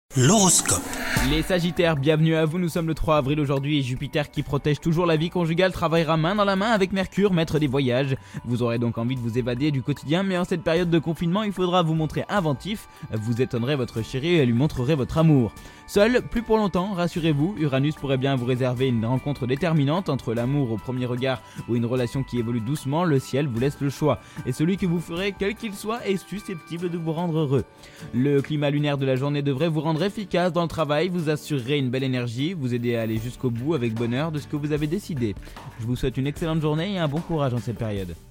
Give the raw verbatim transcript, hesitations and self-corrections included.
L'horoscope. Les Sagittaires, bienvenue à vous, nous sommes le trois avril aujourd'hui et Jupiter qui protège toujours la vie conjugale travaillera main dans la main avec Mercure, maître des voyages. Vous aurez donc envie de vous évader du quotidien, mais en cette période de confinement, il faudra vous montrer inventif. Vous étonnerez votre chérie et lui montrerez votre amour. Seul, plus pour longtemps, rassurez-vous, Uranus pourrait bien vous réserver une rencontre déterminante entre l'amour au premier regard ou une relation qui évolue doucement, le ciel vous laisse le choix. Et celui que vous ferez, quel qu'il soit, est susceptible de vous rendre heureux. Le climat lunaire de la journée devrait vous rendre efficace dans le travail, vous assurerez une belle énergie, vous aider à aller jusqu'au bout avec bonheur de ce que vous avez décidé. Je vous souhaite une excellente journée et un bon courage en cette période.